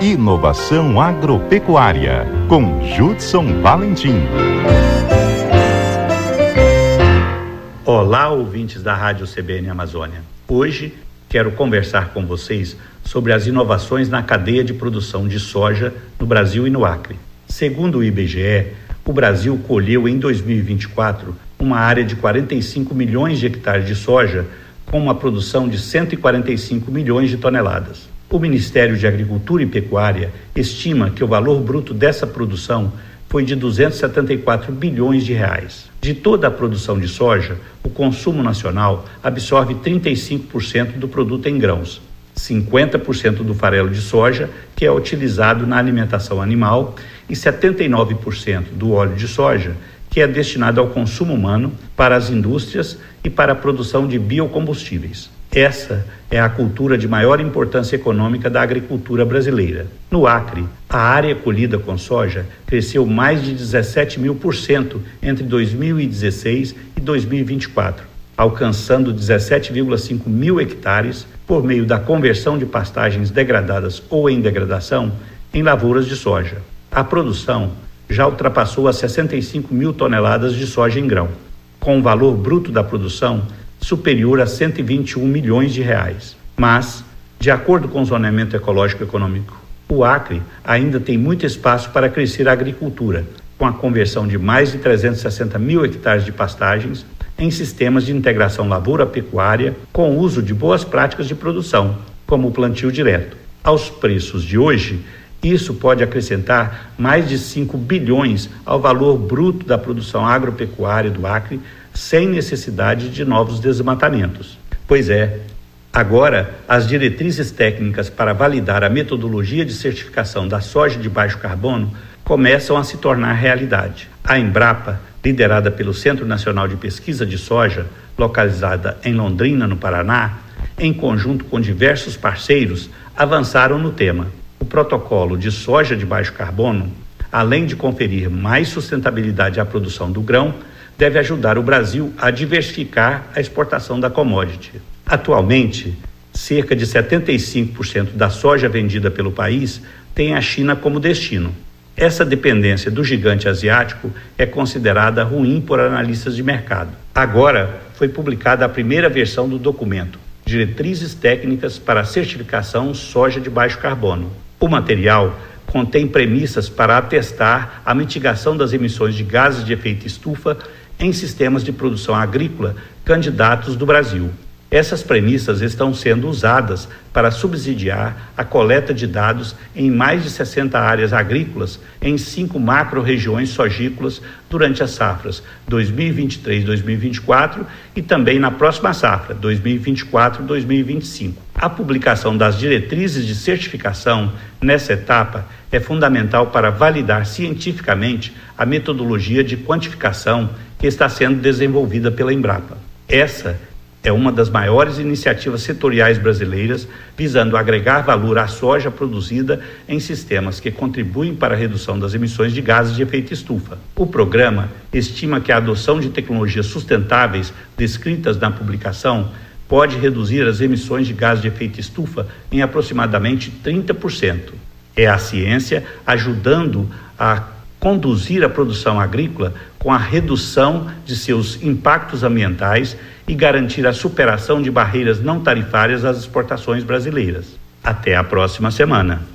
Inovação Agropecuária, com Judson Valentim. Olá, ouvintes da Rádio CBN Amazônia. Hoje quero conversar com vocês sobre as inovações na cadeia de produção de soja no Brasil e no Acre. Segundo o IBGE, o Brasil colheu em 2024 uma área de 45 milhões de hectares de soja, com uma produção de 145 milhões de toneladas. O Ministério de Agricultura e Pecuária estima que o valor bruto dessa produção foi de 274 bilhões de reais. De toda a produção de soja, o consumo nacional absorve 35% do produto em grãos, 50% do farelo de soja, que é utilizado na alimentação animal, e 79% do óleo de soja, que é destinado ao consumo humano, para as indústrias e para a produção de biocombustíveis. Essa é a cultura de maior importância econômica da agricultura brasileira. No Acre, a área colhida com soja cresceu mais de 17.000% entre 2016 e 2024, alcançando 17,5 mil hectares por meio da conversão de pastagens degradadas ou em degradação em lavouras de soja. A produção já ultrapassou as 65 mil toneladas de soja em grão, com um valor bruto da produção superior a 121 milhões de reais. Mas, de acordo com o zoneamento ecológico econômico, o Acre ainda tem muito espaço para crescer a agricultura, com a conversão de mais de 360 mil hectares de pastagens em sistemas de integração lavoura-pecuária com o uso de boas práticas de produção, como o plantio direto. Aos preços de hoje, isso pode acrescentar mais de 5 bilhões ao valor bruto da produção agropecuária do Acre, sem necessidade de novos desmatamentos. Pois é, agora as diretrizes técnicas para validar a metodologia de certificação da soja de baixo carbono começam a se tornar realidade. A Embrapa, liderada pelo Centro Nacional de Pesquisa de Soja, localizada em Londrina, no Paraná, em conjunto com diversos parceiros, avançaram no tema. O protocolo de soja de baixo carbono, além de conferir mais sustentabilidade à produção do grão, deve ajudar o Brasil a diversificar a exportação da commodity. Atualmente, cerca de 75% da soja vendida pelo país tem a China como destino. Essa dependência do gigante asiático é considerada ruim por analistas de mercado. Agora foi publicada a primeira versão do documento, Diretrizes Técnicas para a Certificação Soja de Baixo Carbono. O material contém premissas para atestar a mitigação das emissões de gases de efeito estufa em sistemas de produção agrícola candidatos do Brasil. Essas premissas estão sendo usadas para subsidiar a coleta de dados em mais de 60 áreas agrícolas em 5 macro-regiões sojícolas durante as safras 2023-2024 e também na próxima safra, 2024-2025. A publicação das diretrizes de certificação nessa etapa é fundamental para validar cientificamente a metodologia de quantificação que está sendo desenvolvida pela Embrapa. Essa é uma das maiores iniciativas setoriais brasileiras visando agregar valor à soja produzida em sistemas que contribuem para a redução das emissões de gases de efeito estufa. O programa estima que a adoção de tecnologias sustentáveis descritas na publicação pode reduzir as emissões de gases de efeito estufa em aproximadamente 30%. É a ciência ajudando a conduzir a produção agrícola com a redução de seus impactos ambientais e garantir a superação de barreiras não tarifárias às exportações brasileiras. Até a próxima semana.